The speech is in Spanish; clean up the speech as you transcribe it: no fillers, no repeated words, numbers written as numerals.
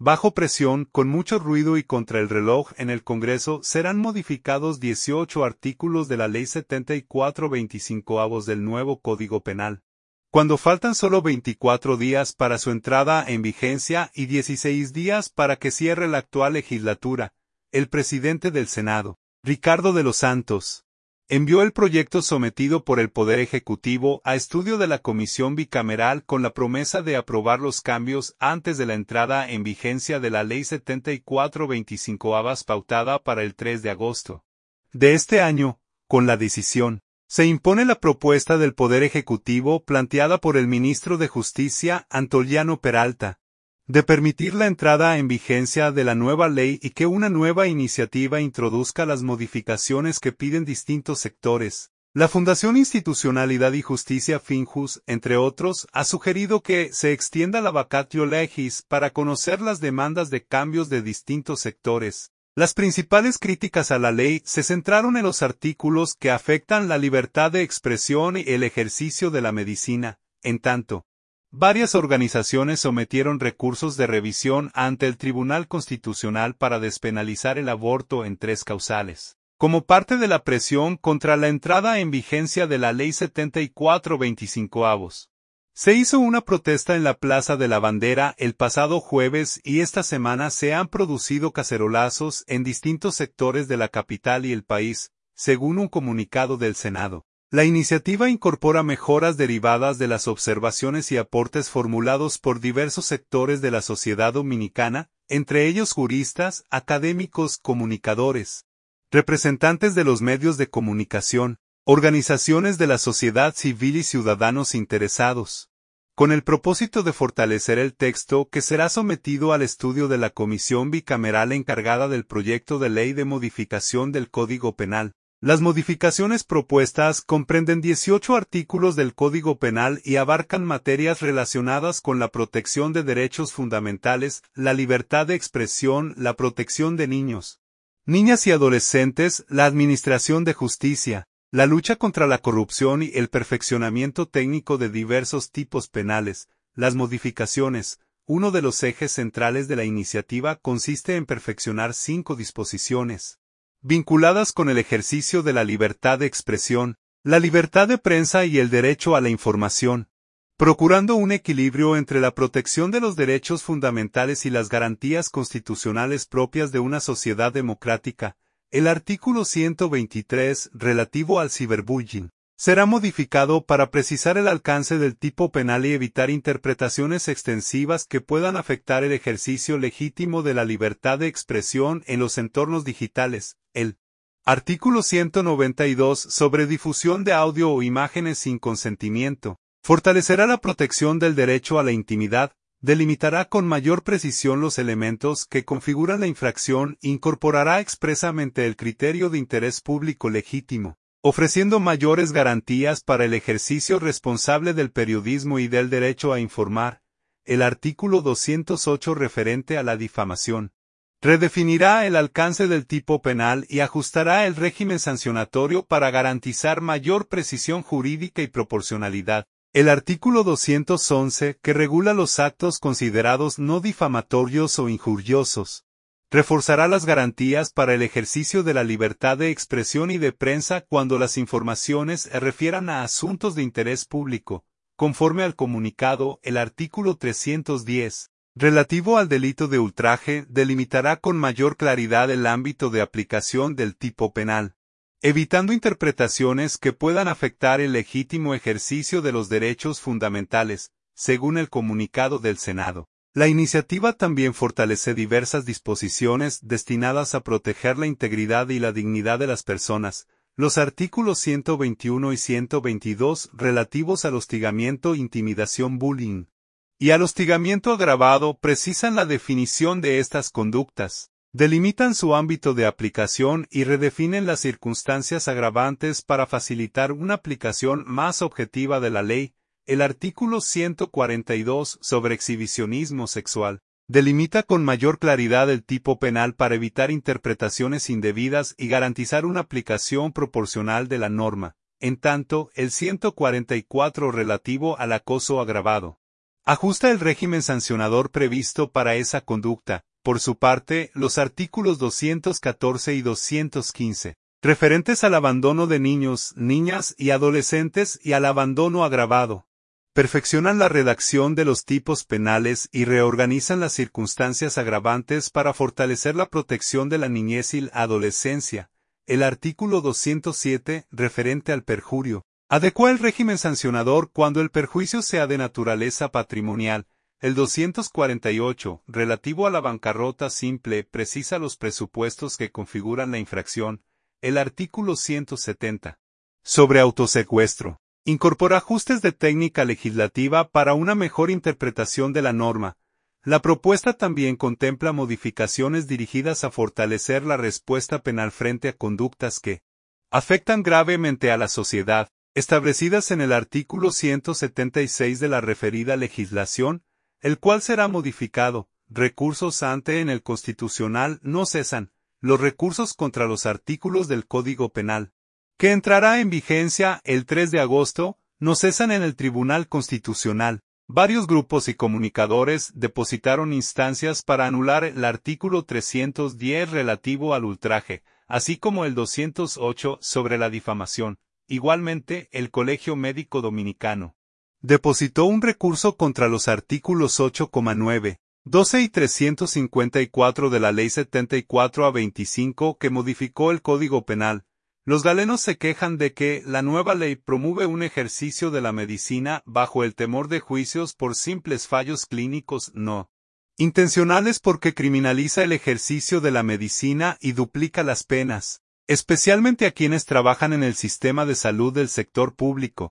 bajo presión, con mucho ruido y contra el reloj en el Congreso serán modificados 18 artículos de la Ley 7425 del nuevo Código Penal. Cuando faltan solo 24 días para su entrada en vigencia y 16 días para que cierre la actual legislatura, el presidente del Senado, Ricardo de los Santos, envió el proyecto sometido por el Poder Ejecutivo a estudio de la Comisión Bicameral con la promesa de aprobar los cambios antes de la entrada en vigencia de la Ley 7425 pautada para el 3 de agosto de este año. Con la decisión, se impone la propuesta del Poder Ejecutivo planteada por el ministro de Justicia, Antoliano Peralta, de permitir la entrada en vigencia de la nueva ley y que una nueva iniciativa introduzca las modificaciones que piden distintos sectores. La Fundación Institucionalidad y Justicia Finjus, entre otros, ha sugerido que se extienda la vacatio legis para conocer las demandas de cambios de distintos sectores. Las principales críticas a la ley se centraron en los artículos que afectan la libertad de expresión y el ejercicio de la medicina. En tanto, varias organizaciones sometieron recursos de revisión ante el Tribunal Constitucional para despenalizar el aborto en 3 causales, como parte de la presión contra la entrada en vigencia de la Ley 7425. Se hizo una protesta en la Plaza de la Bandera el pasado jueves y esta semana se han producido cacerolazos en distintos sectores de la capital y el país, según un comunicado del Senado. La iniciativa incorpora mejoras derivadas de las observaciones y aportes formulados por diversos sectores de la sociedad dominicana, entre ellos juristas, académicos, comunicadores, representantes de los medios de comunicación, organizaciones de la sociedad civil y ciudadanos interesados, con el propósito de fortalecer el texto que será sometido al estudio de la Comisión Bicameral encargada del proyecto de ley de modificación del Código Penal. Las modificaciones propuestas comprenden 18 artículos del Código Penal y abarcan materias relacionadas con la protección de derechos fundamentales, la libertad de expresión, la protección de niños, niñas y adolescentes, la administración de justicia, la lucha contra la corrupción y el perfeccionamiento técnico de diversos tipos penales. Las modificaciones. Uno de los ejes centrales de la iniciativa consiste en perfeccionar 5 disposiciones vinculadas con el ejercicio de la libertad de expresión, la libertad de prensa y el derecho a la información, procurando un equilibrio entre la protección de los derechos fundamentales y las garantías constitucionales propias de una sociedad democrática. El artículo 123, relativo al ciberbullying, será modificado para precisar el alcance del tipo penal y evitar interpretaciones extensivas que puedan afectar el ejercicio legítimo de la libertad de expresión en los entornos digitales. El artículo 192, sobre difusión de audio o imágenes sin consentimiento, fortalecerá la protección del derecho a la intimidad, delimitará con mayor precisión los elementos que configuran la infracción, incorporará expresamente el criterio de interés público legítimo, ofreciendo mayores garantías para el ejercicio responsable del periodismo y del derecho a informar. El artículo 208, referente a la difamación, redefinirá el alcance del tipo penal y ajustará el régimen sancionatorio para garantizar mayor precisión jurídica y proporcionalidad. El artículo 211, que regula los actos considerados no difamatorios o injuriosos, reforzará las garantías para el ejercicio de la libertad de expresión y de prensa cuando las informaciones se refieran a asuntos de interés público. Conforme al comunicado, el artículo 310, relativo al delito de ultraje, delimitará con mayor claridad el ámbito de aplicación del tipo penal, evitando interpretaciones que puedan afectar el legítimo ejercicio de los derechos fundamentales, según el comunicado del Senado. La iniciativa también fortalece diversas disposiciones destinadas a proteger la integridad y la dignidad de las personas. Los artículos 121 y 122 relativos al hostigamiento, intimidación, bullying y al hostigamiento agravado precisan la definición de estas conductas, delimitan su ámbito de aplicación y redefinen las circunstancias agravantes para facilitar una aplicación más objetiva de la ley. El artículo 142 sobre exhibicionismo sexual delimita con mayor claridad el tipo penal para evitar interpretaciones indebidas y garantizar una aplicación proporcional de la norma. En tanto, el 144 relativo al acoso agravado Ajusta el régimen sancionador previsto para esa conducta. Por su parte, los artículos 214 y 215, referentes al abandono de niños, niñas y adolescentes y al abandono agravado, perfeccionan la redacción de los tipos penales y reorganizan las circunstancias agravantes para fortalecer la protección de la niñez y la adolescencia. El artículo 207, referente al perjurio, adecua el régimen sancionador cuando el perjuicio sea de naturaleza patrimonial. El 248, relativo a la bancarrota simple, precisa los presupuestos que configuran la infracción. El artículo 170, sobre autosecuestro, incorpora ajustes de técnica legislativa para una mejor interpretación de la norma. La propuesta también contempla modificaciones dirigidas a fortalecer la respuesta penal frente a conductas que afectan gravemente a la sociedad, establecidas en el artículo 176 de la referida legislación, el cual será modificado. Recursos ante en el Constitucional no cesan. Los recursos contra los artículos del Código Penal, que entrará en vigencia el 3 de agosto, no cesan en el Tribunal Constitucional. Varios grupos y comunicadores depositaron instancias para anular el artículo 310 relativo al ultraje, así como el 208 sobre la difamación. Igualmente, el Colegio Médico Dominicano depositó un recurso contra los artículos 8,9, 12 y 354 de la Ley 74/25 que modificó el Código Penal. Los galenos se quejan de que la nueva ley promueve un ejercicio de la medicina bajo el temor de juicios por simples fallos clínicos no intencionales porque criminaliza el ejercicio de la medicina y duplica las penas, especialmente a quienes trabajan en el sistema de salud del sector público.